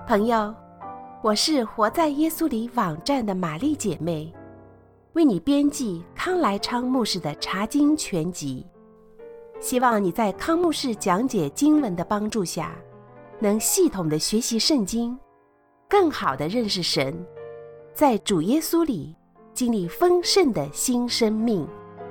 朋友，我是活在耶稣里网站的玛丽姐妹，为你编辑康来昌牧师的查经全集，希望你在康牧师讲解经文的帮助下，能系统的学习圣经，更好的认识神，在主耶稣里经历丰盛的新生命。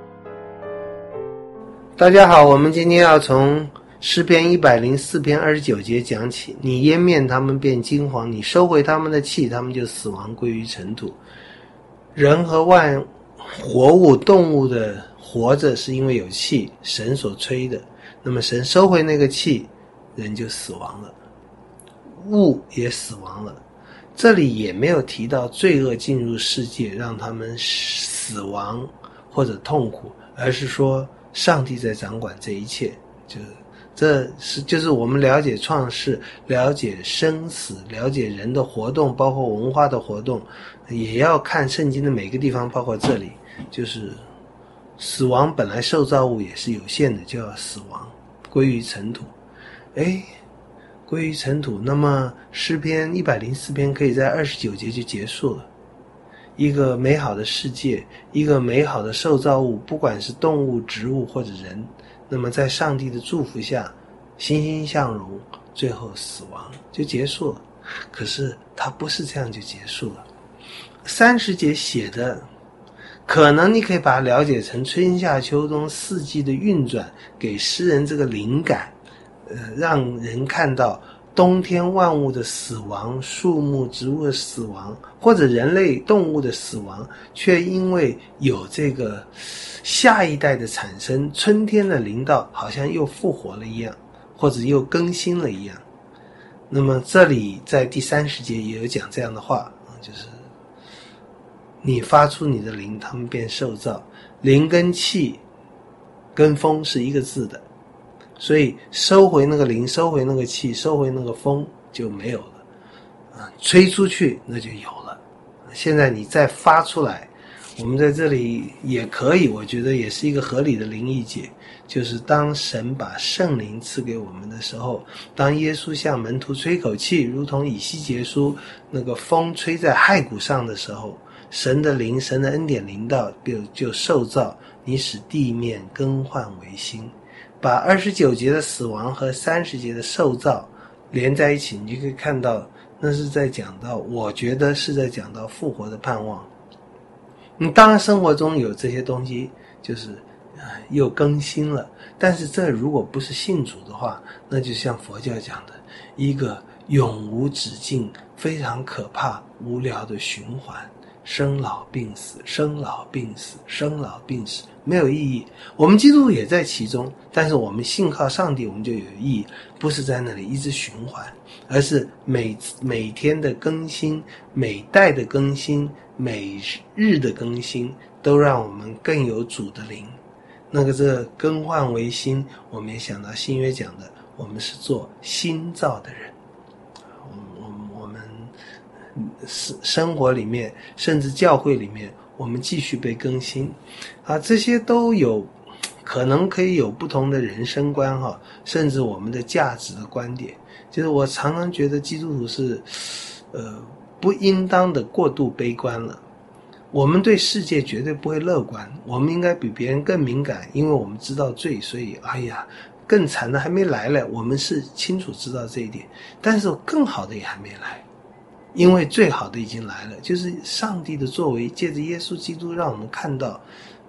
大家好，我们今天要从诗篇104篇29节讲起。你湮灭他们便金黄，你收回他们的气，他们就死亡归于尘土。人和万活物动物的活着是因为有气，神所吹的，那么神收回那个气，人就死亡了，物也死亡了。这里也没有提到罪恶进入世界让他们死亡或者痛苦，而是说上帝在掌管这一切。就是我们了解创世，了解生死，了解人的活动，包括文化的活动，也要看圣经的每个地方，包括这里，就是死亡本来受造物也是有限的，就要死亡归于尘土。归于尘土，那么诗篇104篇可以在29节就结束了。一个美好的世界，一个美好的受造物，不管是动物、植物或者人，那么在上帝的祝福下欣欣向荣，最后死亡就结束了。可是它不是这样就结束了。30节写的可能你可以把它了解成春夏秋冬四季的运转，给诗人这个灵感，让人看到冬天万物的死亡，树木植物的死亡，或者人类动物的死亡，却因为有这个下一代的产生，春天的临到，好像又复活了一样，或者又更新了一样。那么这里在第30节也有讲这样的话，就是你发出你的灵，他们便受造。灵跟气跟风是一个字的，所以收回那个灵，收回那个气，收回那个风就没有了，吹出去那就有了。现在你再发出来，我们在这里也可以，我觉得也是一个合理的灵意解，就是当神把圣灵赐给我们的时候，当耶稣向门徒吹口气，如同以西结书那个风吹在骸骨上的时候，神的灵，神的恩典临到，就受造，你使地面更换为新。把29节的死亡和30节的受造连在一起，你就可以看到那是在讲到，我觉得是在讲到复活的盼望。你当然生活中有这些东西，就是又更新了，但是这如果不是信主的话，那就像佛教讲的一个永无止境非常可怕无聊的循环，生老病死，生老病死，生老病死，没有意义。我们基督徒也在其中，但是我们信靠上帝，我们就有意义，不是在那里一直循环，而是每天的更新，每代的更新，每日的更新，都让我们更有主的灵。那个这更换为新，我们也想到新约讲的，我们是做新造的人。我们生活里面，甚至教会里面，我们继续被更新这些都有可能可以有不同的人生观甚至我们的价值的观点。就是我常常觉得基督徒是不应当的过度悲观了。我们对世界绝对不会乐观，我们应该比别人更敏感，因为我们知道罪，所以更惨的还没来了，我们是清楚知道这一点，但是更好的也还没来，因为最好的已经来了，就是上帝的作为，借着耶稣基督让我们看到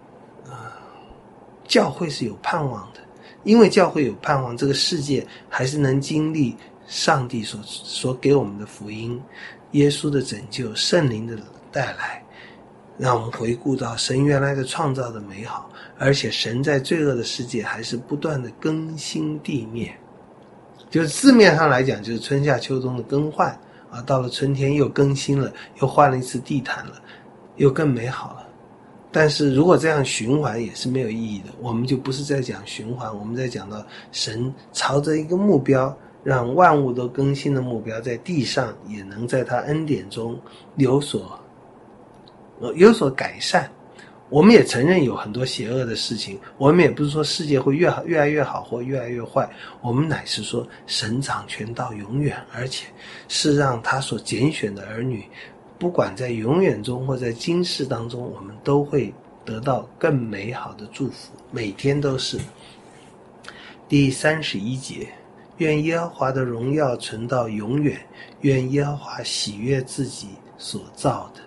教会是有盼望的。因为教会有盼望，这个世界还是能经历上帝所给我们的福音，耶稣的拯救，圣灵的带来，让我们回顾到神原来的创造的美好，而且神在罪恶的世界还是不断的更新地面。就是字面上来讲，就是春夏秋冬的更换到了春天又更新了，又换了一次地毯了，又更美好了。但是如果这样循环也是没有意义的，我们就不是在讲循环，我们在讲到神朝着一个目标，让万物都更新的目标，在地上也能在他恩典中有所改善。 我们也承认有很多邪恶的事情，我们也不是说世界会越来越好或越来越坏，我们乃是说神掌权到永远，而且是让他所拣选的儿女，不管在永远中或在今世当中，我们都会得到更美好的祝福，每天都是。第31节，愿耶和华的荣耀存到永远，愿耶和华喜悦自己所造的。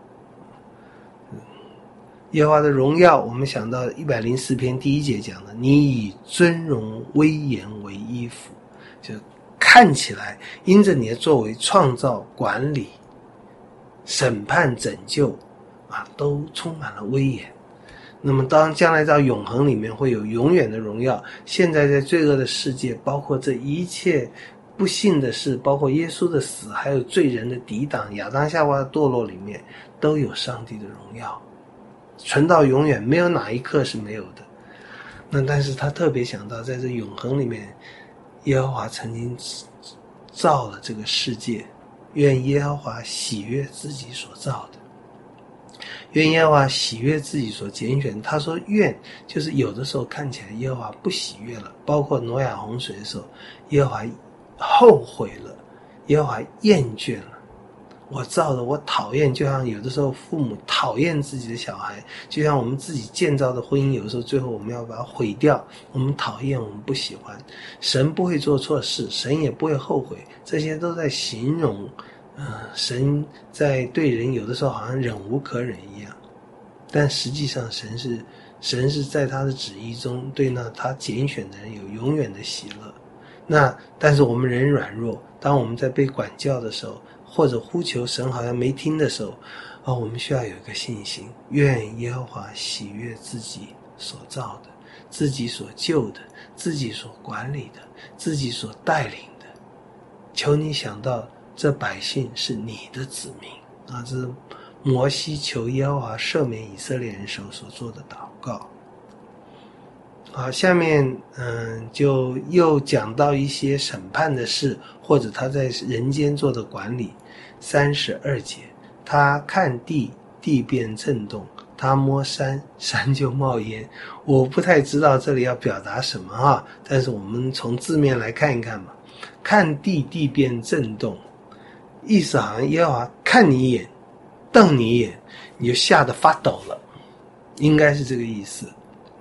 耶和华的荣耀，我们想到104篇第1节讲的，你以尊荣威严为衣服，就看起来因着你的作为创造管理审判拯救都充满了威严。那么当将来到永恒里面会有永远的荣耀，现在在罪恶的世界，包括这一切不幸的事，包括耶稣的死，还有罪人的抵挡，亚当夏娃的堕落里面，都有上帝的荣耀存到永远，没有哪一刻是没有的。那但是他特别想到在这永恒里面，耶和华曾经造了这个世界，愿耶和华喜悦自己所造的，愿耶和华喜悦自己所拣选。他说愿，就是有的时候看起来耶和华不喜悦了，包括挪亚洪水的时候，耶和华后悔了，耶和华厌倦了，我造的我讨厌，就像有的时候父母讨厌自己的小孩，就像我们自己建造的婚姻，有的时候最后我们要把它毁掉，我们讨厌，我们不喜欢。神不会做错事，神也不会后悔，这些都在形容神在对人有的时候好像忍无可忍一样，但实际上神是在他的旨意中对那他拣选的人有永远的喜乐。那但是我们人软弱，当我们在被管教的时候，或者呼求神好像没听的时候我们需要有一个信心，愿耶和华喜悦自己所造的，自己所救的，自己所管理的，自己所带领的。求你想到这百姓是你的子民这是摩西求耶和华赦免以色列人时候所做的祷告。好，下面就又讲到一些审判的事，或者他在人间做的管理。32节，他看地，地便震动，他摸山，山就冒烟。我不太知道这里要表达什么但是我们从字面来看一看吧。看地，地便震动，意思好像耶和华看你一眼，瞪你一眼，你就吓得发抖了，应该是这个意思。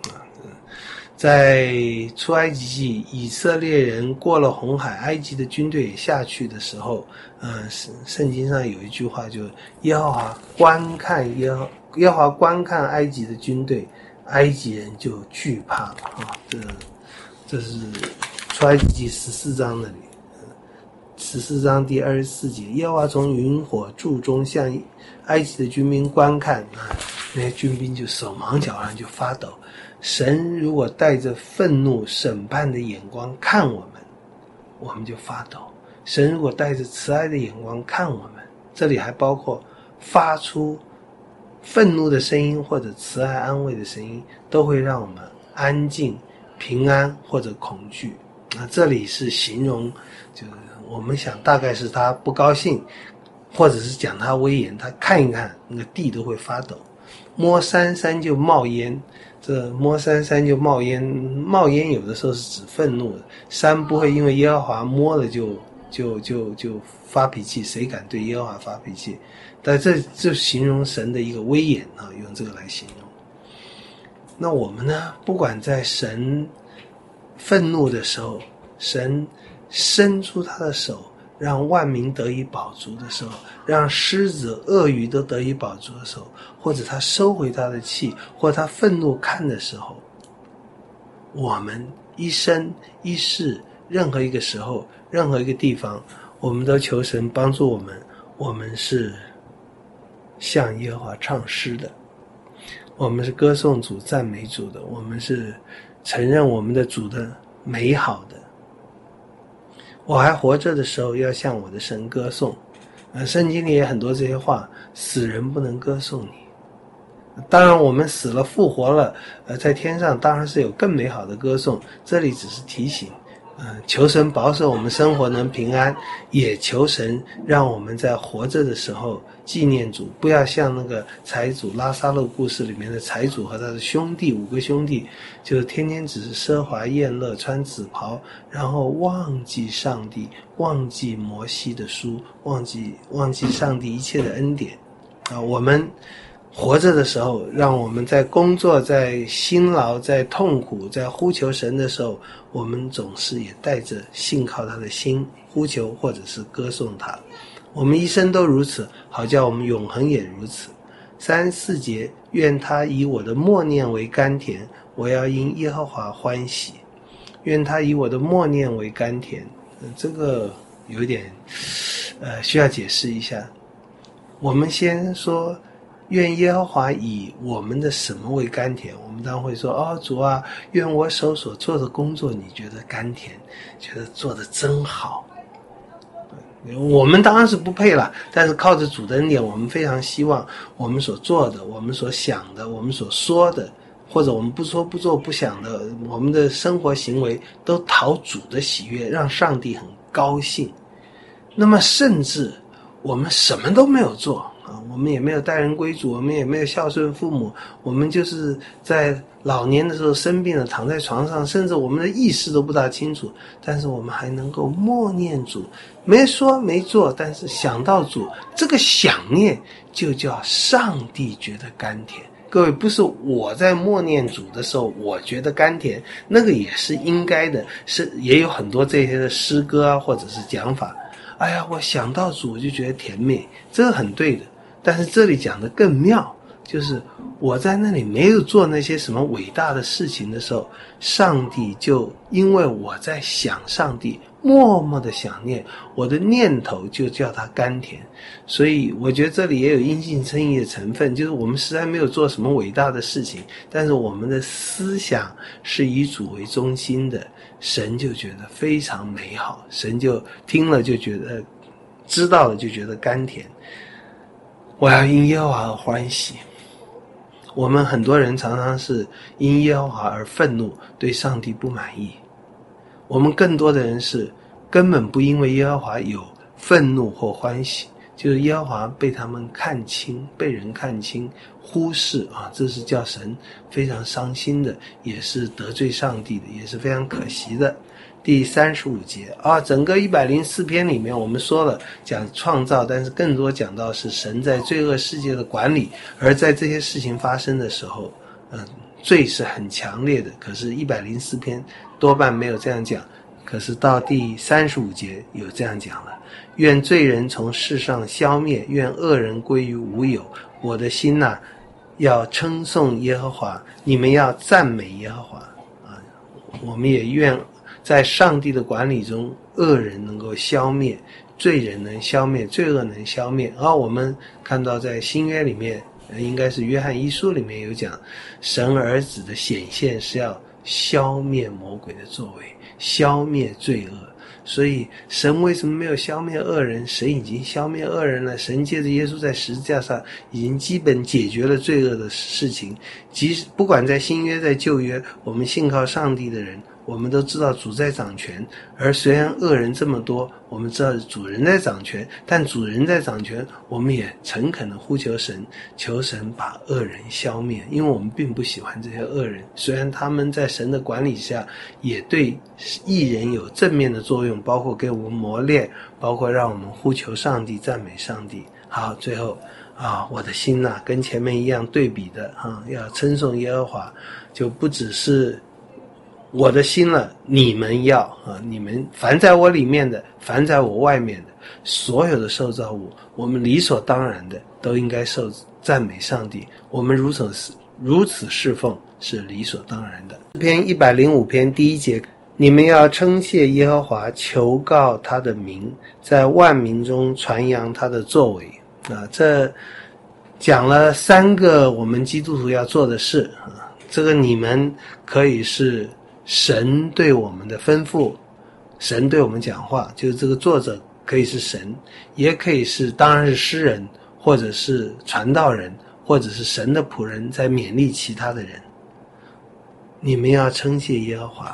在出埃及记，以色列人过了红海，埃及的军队也下去的时候，圣经上有一句话，就耶和华观看埃及的军队，埃及人就惧怕这是出埃及记14章那里，14章第24节，耶和华从云火柱中向埃及的军兵观看那些军兵就手忙脚乱，就发抖。神如果带着愤怒审判的眼光看我们，我们就发抖。神如果带着慈爱的眼光看我们，这里还包括发出愤怒的声音或者慈爱安慰的声音，都会让我们安静、平安或者恐惧。这里是形容，就是我们想大概是他不高兴，或者是讲他威严，他看一看那个地都会发抖。摸山，山就冒烟，这摸山，山就冒烟。冒烟有的时候是指愤怒的，山不会因为耶和华摸了就发脾气，谁敢对耶和华发脾气？但这形容神的一个威严用这个来形容。那我们呢，不管在神愤怒的时候，神伸出他的手让万民得以饱足的时候，让狮子鳄鱼都得以饱足的时候，或者他收回他的气，或者他愤怒看的时候，我们一生一世任何一个时候任何一个地方，我们都求神帮助我们，我们是向耶和华唱诗的，我们是歌颂主赞美主的，我们是承认我们的主的美好的。我还活着的时候要向我的神歌颂。圣经里也很多这些话，死人不能歌颂你。当然我们死了复活了在天上当然是有更美好的歌颂，这里只是提醒求神保守我们生活能平安，也求神让我们在活着的时候纪念主，不要像那个财主拉撒路故事里面的财主和他的兄弟5个兄弟，就天天只是奢华宴乐，穿紫袍，然后忘记上帝，忘记摩西的书，忘记上帝一切的恩典我们活着的时候，让我们在工作，在辛劳，在痛苦，在呼求神的时候，我们总是也带着信靠他的心呼求或者是歌颂他。我们一生都如此，好叫我们永恒也如此。34节，愿他以我的默念为甘甜，我要因耶和华欢喜。愿他以我的默念为甘甜，这个有点需要解释一下。我们先说愿耶和华以我们的什么为甘甜，我们当然会说主啊，愿我手所做的工作你觉得甘甜，觉得做得真好。我们当然是不配了，但是靠着主的恩典，我们非常希望我们所做的，我们所想的，我们所说的，或者我们不说不做不想的，我们的生活行为都讨主的喜悦，让上帝很高兴。那么甚至我们什么都没有做我们也没有待人归主，我们也没有孝顺父母，我们就是在老年的时候生病了，躺在床上，甚至我们的意识都不大清楚，但是我们还能够默念主，没说没做，但是想到主，这个想念就叫上帝觉得甘甜。各位，不是我在默念主的时候我觉得甘甜，那个也是应该的，是也有很多这些的诗歌或者是讲法，哎呀，我想到主我就觉得甜美，这个很对的。但是这里讲的更妙，就是我在那里没有做那些什么伟大的事情的时候，上帝就因为我在想上帝，默默的想念，我的念头就叫他甘甜。所以我觉得这里也有因信称义的成分，就是我们实在没有做什么伟大的事情，但是我们的思想是以主为中心的，神就觉得非常美好，神就听了就觉得，知道了就觉得甘甜。我要因耶和华而欢喜。我们很多人常常是因耶和华而愤怒，对上帝不满意。我们更多的人是根本不因为耶和华有愤怒或欢喜，就是耶和华被他们看轻，被人看轻，忽视这是叫神非常伤心的，也是得罪上帝的，也是非常可惜的。第35节整个104篇里面我们说了讲创造，但是更多讲到是神在罪恶世界的管理，而在这些事情发生的时候罪是很强烈的，可是104篇多半没有这样讲，可是到第35节有这样讲了，愿罪人从世上消灭，愿恶人归于无有，我的心要称颂耶和华，你们要赞美耶和华我们也愿在上帝的管理中，恶人能够消灭，罪人能消灭，罪恶能消灭。我们看到在新约里面，应该是约翰一书里面有讲，神儿子的显现是要消灭魔鬼的作为，消灭罪恶。所以神为什么没有消灭恶人？神已经消灭恶人了，神借着耶稣在十字架上已经基本解决了罪恶的事情。即使不管在新约在旧约，我们信靠上帝的人，我们都知道主在掌权，而虽然恶人这么多，我们知道主人在掌权，但主人在掌权，我们也诚恳的呼求神，求神把恶人消灭，因为我们并不喜欢这些恶人，虽然他们在神的管理下也对义人有正面的作用，包括给我们磨练，包括让我们呼求上帝，赞美上帝。好，最后我的心跟前面一样对比的要称颂耶和华，就不只是我的心了，你们要你们凡在我里面的，凡在我外面的，所有的受造物，我们理所当然的都应该受赞美上帝，我们如此侍奉是理所当然的。诗篇105篇第1节，你们要称谢耶和华，求告他的名，在万民中传扬他的作为这讲了3个我们基督徒要做的事这个你们可以是神对我们的吩咐，神对我们讲话，就是这个作者可以是神，也可以是当然是诗人，或者是传道人，或者是神的仆人在勉励其他的人。你们要称谢耶和华，我们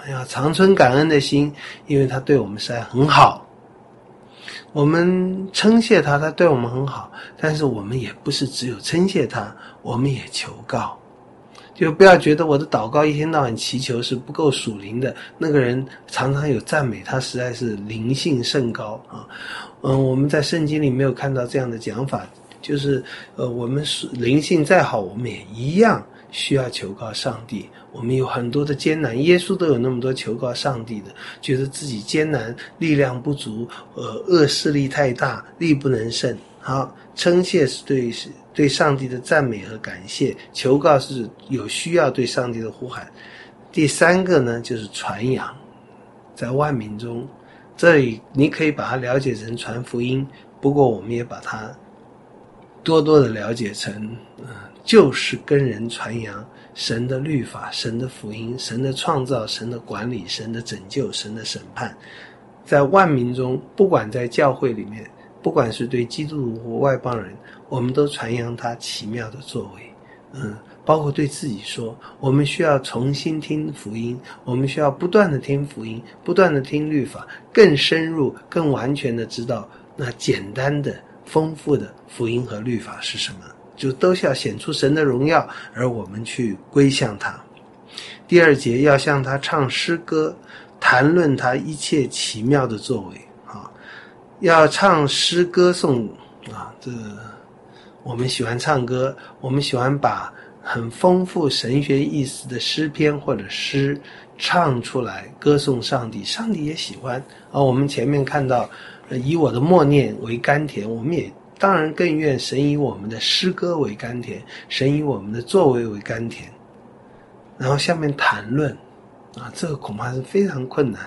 要常存感恩的心，因为他对我们实在很好。我们称谢他，他对我们很好，但是我们也不是只有称谢他，我们也求告。就不要觉得我的祷告一天到晚祈求是不够属灵的，那个人常常有赞美，他实在是灵性甚高啊。我们在圣经里没有看到这样的讲法，就是我们灵性再好，我们也一样需要求告上帝。我们有很多的艰难，耶稣都有那么多求告上帝的，觉得自己艰难，力量不足，恶势力太大，力不能胜。好，称谢是对上帝的赞美和感谢，求告是有需要对上帝的呼喊。第三个呢，就是传扬，在万民中，这里你可以把它了解成传福音，不过我们也把它多多的了解成就是跟人传扬神的律法，神的福音，神的创造，神的管理，神的拯救，神的审判。在万民中，不管在教会里面，不管是对基督徒或外邦人，我们都传扬他奇妙的作为。包括对自己说，我们需要重新听福音，我们需要不断的听福音，不断的听律法，更深入更完全的知道那简单的丰富的福音和律法是什么，就都是要显出神的荣耀，而我们去归向他。第二节要向他唱诗歌，谈论他一切奇妙的作为啊，要唱诗歌颂啊，这我们喜欢唱歌，我们喜欢把很丰富神学意思的诗篇或者诗唱出来歌颂上帝，上帝也喜欢啊。我们前面看到以我的默念为甘甜，我们也当然更愿神以我们的诗歌为甘甜，神以我们的作为为甘甜。然后下面谈论啊，这个恐怕是非常困难。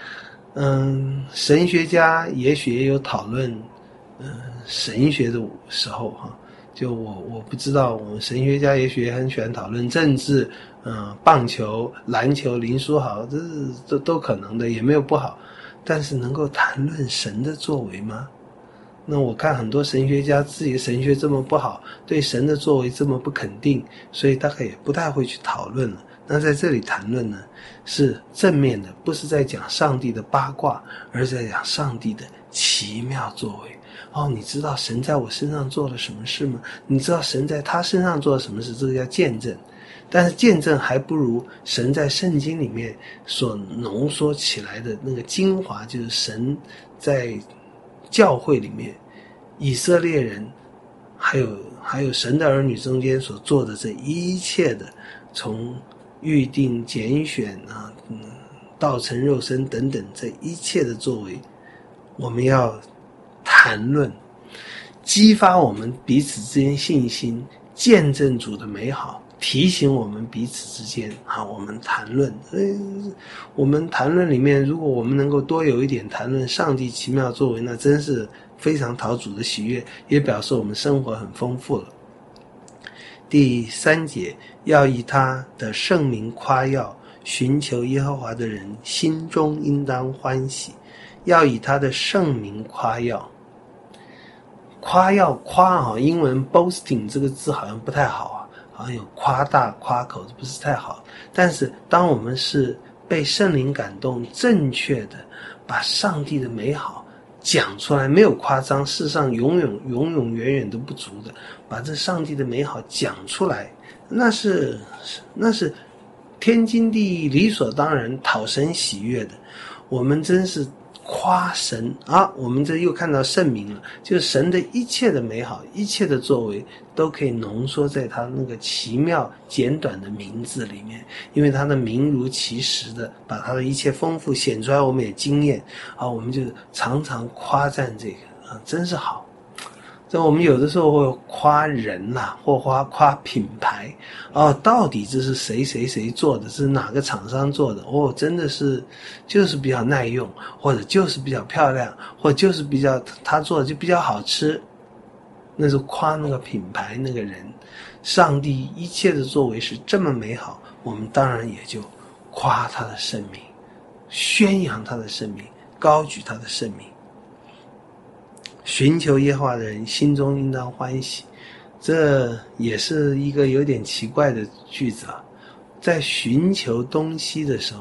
神学家也许也有讨论神学的时候哈，就我不知道，我们神学家也许也很喜欢讨论政治，棒球、篮球、林书豪，这都可能的，也没有不好。但是能够谈论神的作为吗？那我看很多神学家自己的神学这么不好，对神的作为这么不肯定，所以大概也不太会去讨论了。那在这里谈论呢，是正面的，不是在讲上帝的八卦，而是在讲上帝的奇妙作为。你知道神在我身上做了什么事吗？你知道神在他身上做了什么事？这个叫见证。但是见证还不如神在圣经里面所浓缩起来的那个精华，就是神在教会里面以色列人还有神的儿女中间所做的这一切的，从预定拣选道成肉身等等，这一切的作为，我们要谈论，激发我们彼此之间信心，见证主的美好，提醒我们彼此之间我们谈论。我们谈论里面，如果我们能够多有一点谈论上帝奇妙作为，那真是非常讨主的喜悦，也表示我们生活很丰富了。第三节，要以他的圣名夸耀，寻求耶和华的人心中应当欢喜。要以他的圣名夸耀，夸耀夸英文 boasting 这个字好像不太好好像有夸大夸口，不是太好。但是当我们是被圣灵感动，正确的把上帝的美好讲出来，没有夸张，世上永远都不足的，把这上帝的美好讲出来，那是天经地义，理所当然，讨神喜悦的。我们真是夸神我们这又看到圣名了，就是神的一切的美好，一切的作为都可以浓缩在他那个奇妙简短的名字里面，因为他的名如其实的把他的一切丰富显出来，我们也惊艳我们就常常夸赞这个真是好。这我们有的时候会夸人或夸品牌到底这是谁做的，这是哪个厂商做的真的是就是比较耐用，或者就是比较漂亮，或者就是比较他做的就比较好吃，那是夸那个品牌那个人。上帝一切的作为是这么美好，我们当然也就夸他的圣名，宣扬他的圣名，高举他的圣名。寻求耶和华的人心中应当欢喜，这也是一个有点奇怪的句子在寻求东西的时候，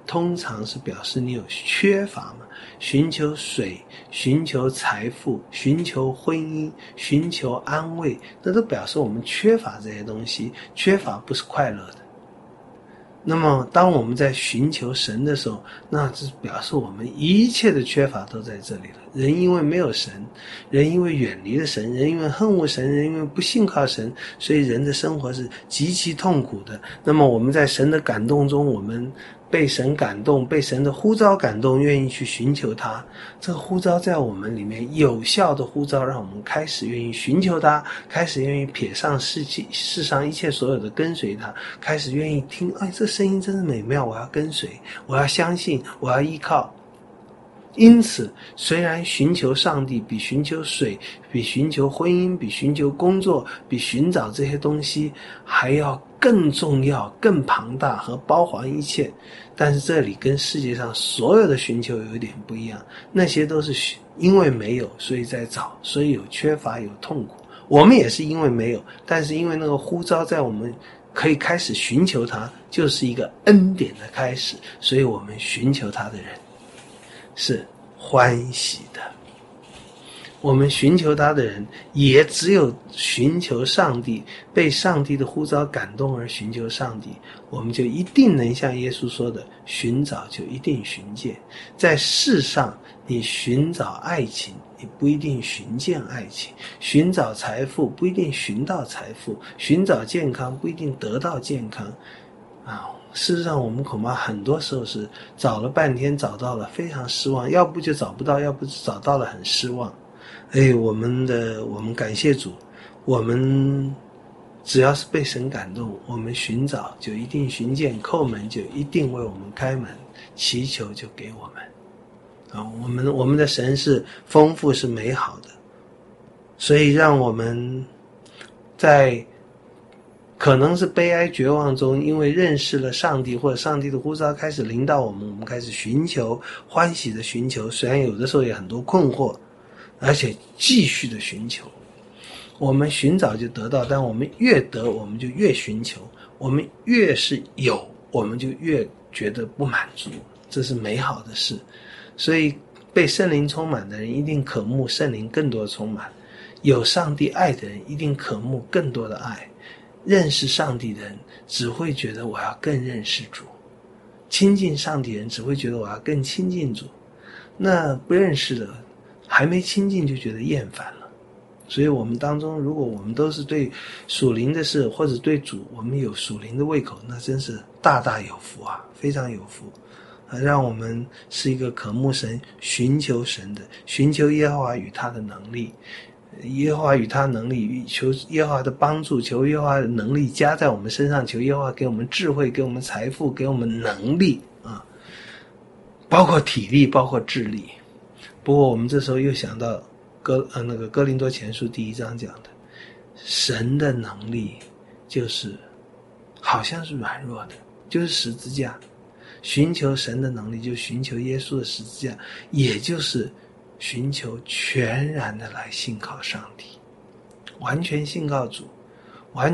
通常是表示你有缺乏嘛。寻求水，寻求财富，寻求婚姻，寻求安慰，那都表示我们缺乏这些东西，缺乏不是快乐的。那么当我们在寻求神的时候，那是表示我们一切的缺乏都在这里了。人因为没有神，人因为远离了神，人因为恨恶神，人因为不信靠神，所以人的生活是极其痛苦的。那么我们在神的感动中，我们被神感动，被神的呼召感动，愿意去寻求他。这个呼召在我们里面有效的呼召，让我们开始愿意寻求他，开始愿意撇上世上一切所有的跟随他，开始愿意听，这声音真是美妙，我要跟随，我要相信，我要依靠。因此虽然寻求上帝比寻求水，比寻求婚姻，比寻求工作，比寻找这些东西还要更重要，更庞大和包含一切，但是这里跟世界上所有的寻求有一点不一样，那些都是因为没有所以在找，所以有缺乏有痛苦。我们也是因为没有，但是因为那个呼召在我们可以开始寻求他，就是一个恩典的开始，所以我们寻求他的人是欢喜的。我们寻求他的人也只有寻求上帝，被上帝的呼召感动而寻求上帝，我们就一定能像耶稣说的，寻找就一定寻见。在世上你寻找爱情，你不一定寻见爱情；寻找财富不一定寻到财富；寻找健康不一定得到健康。事实上我们恐怕很多时候是找了半天，找到了非常失望，要不就找不到，要不就找到了很失望。我们感谢主，我们只要是被神感动，我们寻找就一定寻见，叩门就一定为我们开门，祈求就给我们。我们的神是丰富是美好的，所以让我们在可能是悲哀绝望中，因为认识了上帝或者上帝的呼召开始领导我们开始寻求，欢喜的寻求，虽然有的时候也很多困惑，而且继续的寻求。我们寻找就得到，但我们越得我们就越寻求，我们越是有我们就越觉得不满足，这是美好的事。所以被圣灵充满的人一定渴慕圣灵更多的充满，有上帝爱的人一定渴慕更多的爱。认识上帝的人只会觉得我要更认识主，亲近上帝的人只会觉得我要更亲近主。那不认识的还没亲近就觉得厌烦了。所以我们当中如果我们都是对属灵的事或者对主我们有属灵的胃口，那真是大大有福啊，非常有福。让我们是一个渴慕神寻求神的，寻求耶和华与他的能力，耶和华与他能力，求耶和华的帮助，求耶和华的能力加在我们身上，求耶和华给我们智慧，给我们财富，给我们能力包括体力，包括智力。不过我们这时候又想到哥林多前书第1章讲的，神的能力就是好像是软弱的，就是十字架。寻求神的能力就寻求耶稣的十字架，也就是寻求全然的来信靠上帝，完全信靠主，完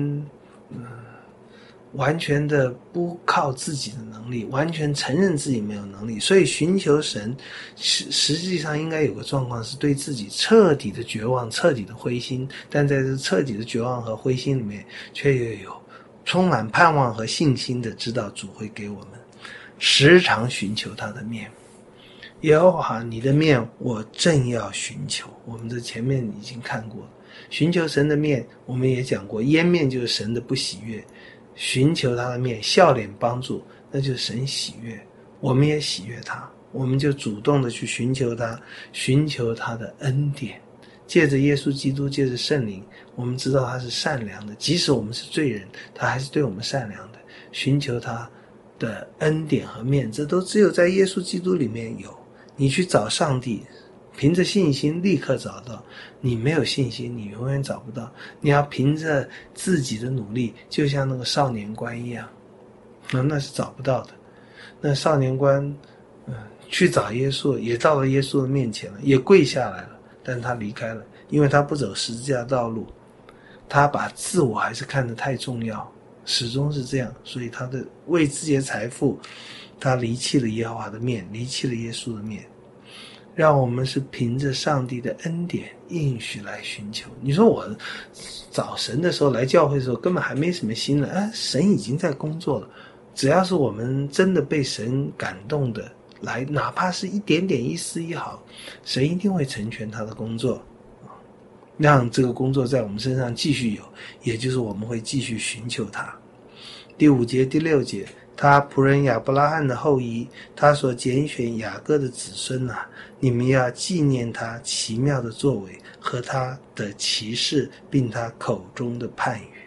全的不靠自己的能力，完全承认自己没有能力。所以寻求神实际上应该有个状况是对自己彻底的绝望，彻底的灰心，但在这彻底的绝望和灰心里面却又有充满盼望和信心的知道主会给我们，时常寻求他的面。耶和华你的面我正要寻求，我们这前面已经看过了。寻求神的面我们也讲过，颜面就是神的不喜悦，寻求他的面，笑脸帮助，那就是神喜悦，我们也喜悦他，我们就主动的去寻求他，寻求他的恩典，借着耶稣基督，借着圣灵，我们知道他是善良的，即使我们是罪人，他还是对我们善良的，寻求他的恩典和面，这都只有在耶稣基督里面有。你去找上帝，凭着信心立刻找到，你没有信心你永远找不到。你要凭着自己的努力，就像那个少年官一样，那是找不到的。那少年官去找耶稣，也到了耶稣的面前了，也跪下来了，但他离开了，因为他不走十字架道路，他把自我还是看得太重要，始终是这样，所以他的为自己的财富他离弃了耶和华的面，离弃了耶稣的面，让我们是凭着上帝的恩典应许来寻求。你说我找神的时候，来教会的时候根本还没什么心了，神已经在工作了。只要是我们真的被神感动的来，哪怕是一点点一丝一毫，神一定会成全他的工作，让这个工作在我们身上继续有，也就是我们会继续寻求他。第5节第6节，他仆人亚伯拉罕的后裔，他所拣选雅各的子孙啊，你们要纪念他奇妙的作为和他的奇事，并他口中的判语。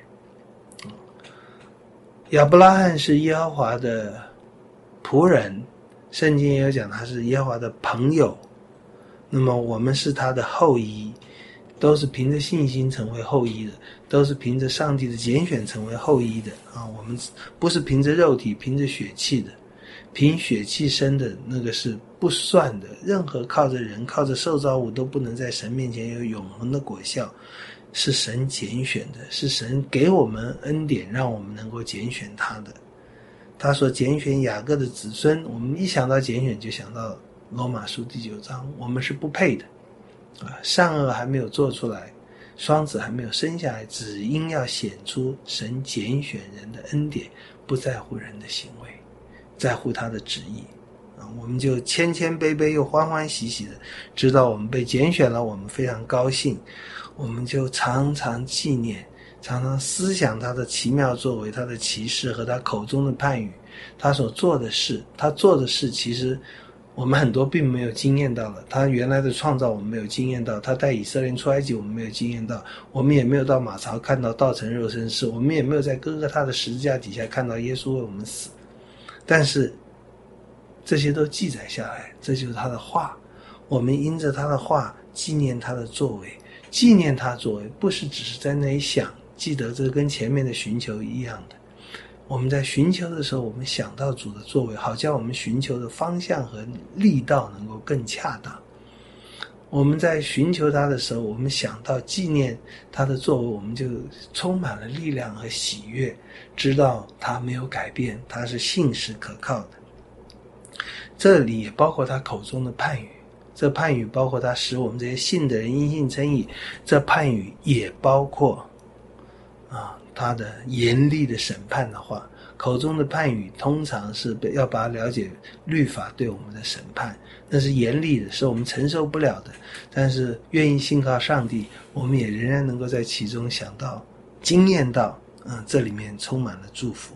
亚伯拉罕是耶和华的仆人，圣经也有讲他是耶和华的朋友，那么我们是他的后裔，都是凭着信心成为后裔的，都是凭着上帝的拣选成为后裔的我们不是凭着肉体凭着血气的，凭血气生的那个是不算的，任何靠着人靠着受造物都不能在神面前有永恒的果效，是神拣选的，是神给我们恩典让我们能够拣选他的。他所拣选雅各的子孙，我们一想到拣选就想到罗马书第9章，我们是不配的善恶还没有做出来，双子还没有生下来，只因要显出神拣选人的恩典，不在乎人的行为，在乎他的旨意我们就谦谦卑卑又欢欢喜喜的知道我们被拣选了，我们非常高兴，我们就常常纪念，常常思想他的奇妙作为，他的奇事和他口中的判语，他所做的事，他做的事其实我们很多并没有经验到了，他原来的创造我们没有经验到，他带以色列人出埃及我们没有经验到，我们也没有到马槽看到道成肉身事，我们也没有在哥哥他的十字架底下看到耶稣为我们死，但是这些都记载下来，这就是他的话，我们因着他的话纪念他的作为，纪念他作为不是只是在那里想，记得这跟前面的寻求一样的，我们在寻求的时候我们想到主的作为，好叫我们寻求的方向和力道能够更恰当。我们在寻求他的时候，我们想到纪念他的作为，我们就充满了力量和喜悦，知道他没有改变，他是信实可靠的。这里也包括他口中的判语，这判语包括他使我们这些信的人因信称义，这判语也包括他的严厉的审判的话，口中的判语通常是要把它了解律法对我们的审判，那是严厉的，是我们承受不了的，但是愿意信靠上帝，我们也仍然能够在其中想到经验到这里面充满了祝福。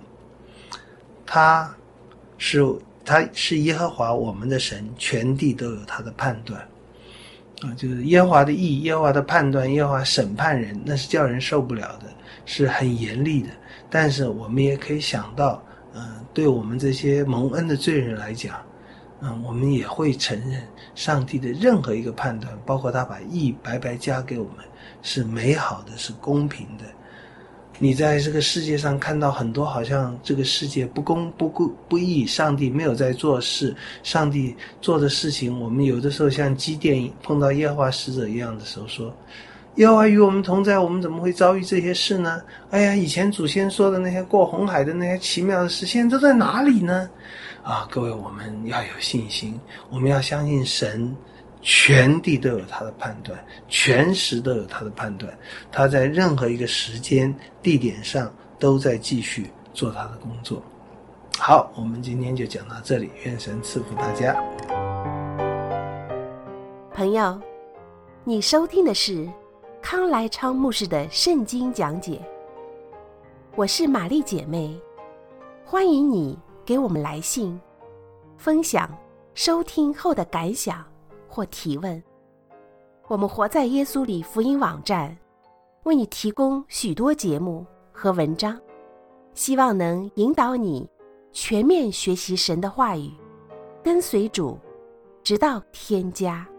他是耶和华我们的神，全地都有他的判断就是耶和华的义，耶和华的判断，耶和华审判人，那是叫人受不了的，是很严厉的。但是我们也可以想到对我们这些蒙恩的罪人来讲我们也会承认上帝的任何一个判断，包括他把义白白加给我们，是美好的，是公平的。你在这个世界上看到很多好像这个世界不公不义，上帝没有在做事，上帝做的事情，我们有的时候像基甸碰到耶和华使者一样的时候说，耶和华与我们同在，我们怎么会遭遇这些事呢？哎呀，以前祖先说的那些过红海的那些奇妙的事，现在都在哪里呢？各位，我们要有信心，我们要相信神全地都有他的判断，全时都有他的判断，他在任何一个时间地点上都在继续做他的工作。好，我们今天就讲到这里，愿神赐福大家。 朋友，你收听的是康来昌牧师的圣经讲解，我是玛丽姐妹，欢迎你给我们来信分享收听后的感想或提问。我们活在耶稣里福音网站为你提供许多节目和文章，希望能引导你全面学习神的话语，跟随主直到天家。